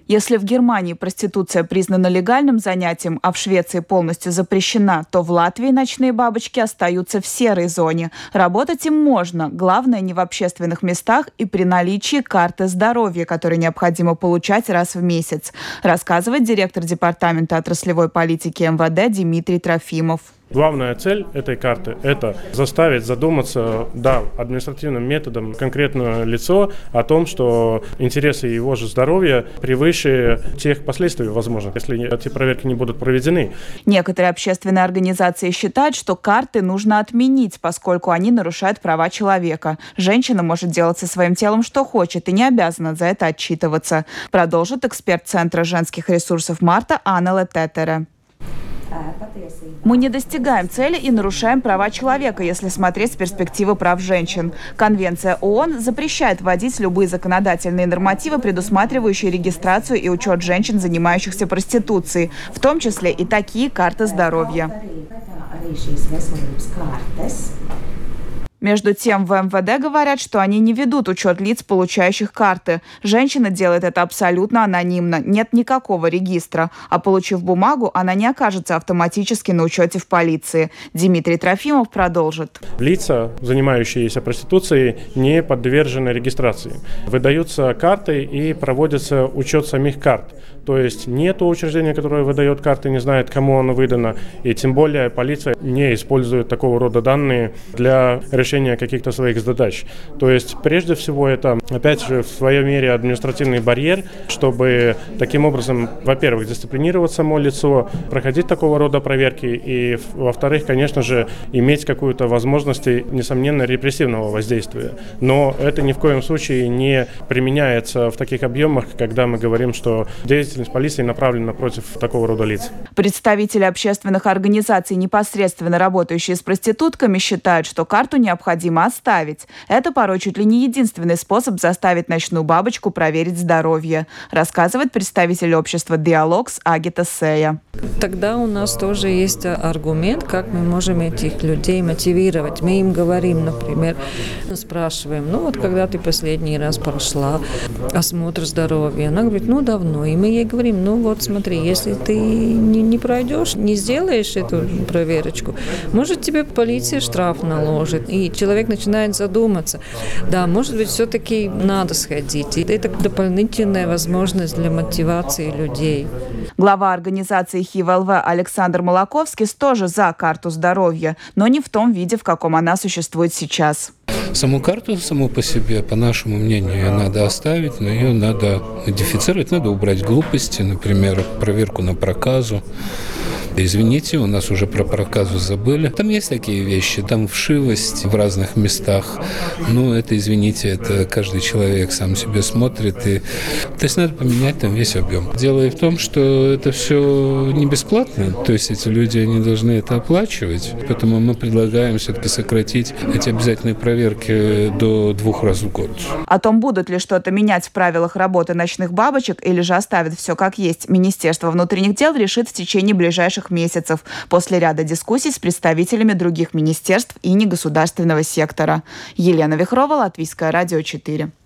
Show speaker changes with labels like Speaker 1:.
Speaker 1: Если в Германии проституция признана легальным занятием, а в Швеции полностью запрещена, то в Латвии ночные бабочки остаются в серой зоне. Работать им можно, главное не в общественных местах и при наличии карты здоровья, которую необходимо получать раз в месяц, рассказывает директор департамента отраслевой политики МВД Дмитрий Трофимов.
Speaker 2: Главная цель этой карты – это заставить задуматься, административным методом конкретное лицо о том, что интересы его же здоровья превыше тех последствий, возможно, если эти проверки не будут проведены.
Speaker 1: Некоторые общественные организации считают, что карты нужно отменить, поскольку они нарушают права человека. Женщина может делать со своим телом, что хочет, и не обязана за это отчитываться, продолжит эксперт Центра женских ресурсов Марта Анна Лететере. Мы не достигаем цели и нарушаем права человека, если смотреть с перспективы прав женщин. Конвенция ООН запрещает вводить любые законодательные нормативы, предусматривающие регистрацию и учет женщин, занимающихся проституцией, в том числе и такие карты здоровья. Между тем, в МВД говорят, что они не ведут учет лиц, получающих карты. Женщина делает это абсолютно анонимно, нет никакого регистра. А получив бумагу, она не окажется автоматически на учете в полиции. Дмитрий Трофимов продолжит.
Speaker 2: Лица, занимающиеся проституцией, не подвержены регистрации. Выдаются карты и проводится учет самих карт. То есть нет учреждения, которое выдает карты, не знает, кому оно выдано. И тем более полиция не использует такого рода данные для решения каких-то своих задач. То есть прежде всего это, опять же, в своей мере административный барьер, чтобы таким образом, во-первых, дисциплинировать само лицо, проходить такого рода проверки и, во-вторых, конечно же, иметь какую-то возможность, несомненно, репрессивного воздействия. Но это ни в коем случае не применяется в таких объемах, когда мы говорим, что деятельность полиции направлена против такого рода лиц.
Speaker 1: Представители общественных организаций, непосредственно работающие с проститутками, считают, что карту необходимо оставить. Это порой чуть ли не единственный способ заставить ночную бабочку проверить здоровье, рассказывает представитель общества «Диалогс» Агита Сея.
Speaker 3: Тогда у нас тоже есть аргумент, как мы можем этих людей мотивировать. Мы им говорим, например, спрашиваем, когда ты последний раз прошла осмотр здоровья? Она говорит, давно. И мы ей говорим, смотри, если ты не пройдешь, не сделаешь эту проверочку, может тебе полиция штраф наложит. И человек начинает задуматься. Да, может быть, все-таки надо сходить. И это дополнительная возможность для мотивации людей.
Speaker 1: Глава организации ХИВ-ЛВ Александр Молоковский тоже за карту здоровья, но не в том виде, в каком она существует сейчас.
Speaker 4: Саму карту, саму по себе, по нашему мнению, ее надо оставить, но ее надо модифицировать, надо убрать глупости, например, проверку на проказу. Извините, у нас уже про проказу забыли. Там есть такие вещи, там вшивость в разных местах. Это, извините, это каждый человек сам себе смотрит. То есть надо поменять там весь объем. Дело и в том, что это все не бесплатно. То есть эти люди, они должны это оплачивать. Поэтому мы предлагаем все-таки сократить эти обязательные проверки до 2 раз в год.
Speaker 1: О том, будут ли что-то менять в правилах работы ночных бабочек или же оставят все как есть, Министерство внутренних дел решит в течение ближайших месяцев после ряда дискуссий с представителями других министерств и негосударственного сектора. Елена Вихрова, Латвийское радио 4.